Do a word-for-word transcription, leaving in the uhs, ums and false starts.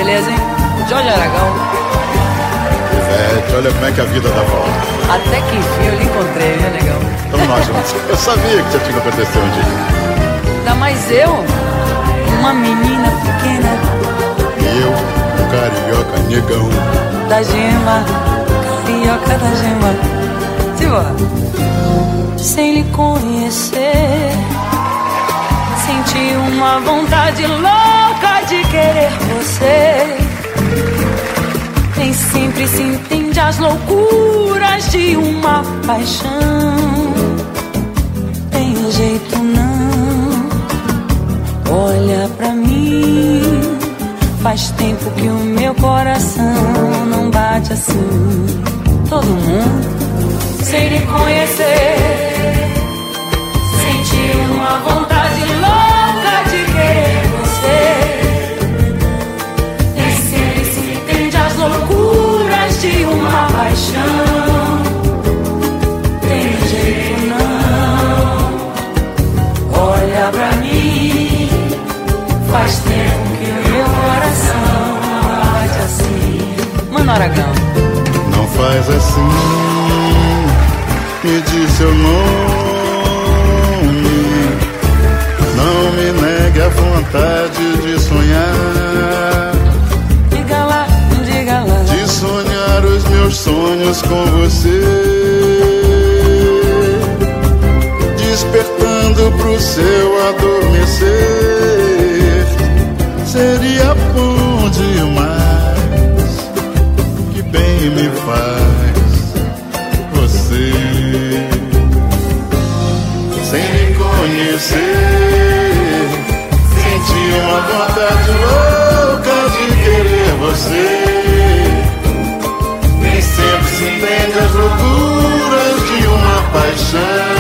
beleza, hein? Jorge Aragão. Ivete, olha como é que a vida dá volta. Até que enfim eu lhe encontrei, viu, negão? Tamo nós juntos. Eu sabia que já tinha acontecido um dia. Ainda mais eu, uma menina pequena. E eu, um carioca negão. Da gema, carioca da gema. Se boa. Sem lhe conhecer, senti uma vontade louca de querer você. Nem sempre se entende as loucuras de uma paixão. Tem jeito não, olha pra mim. Faz tempo que o meu coração não bate assim. Todo mundo, sem lhe conhecer, senti uma vontade louca de querer você. Nem sempre se entende as loucuras de uma paixão. Tem jeito não, olha pra mim. Faz tempo que o meu coração bate assim. Mano Aragão. Não faz assim, me diz seu nome. Não me negue a vontade de sonhar. Diga lá, diga lá. De sonhar os meus sonhos com você, despertando pro seu adormecer. Seria bom demais, que bem me faz você. Sem me conhecer, senti uma vontade louca de querer você. Nem sempre se entende as loucuras de uma paixão.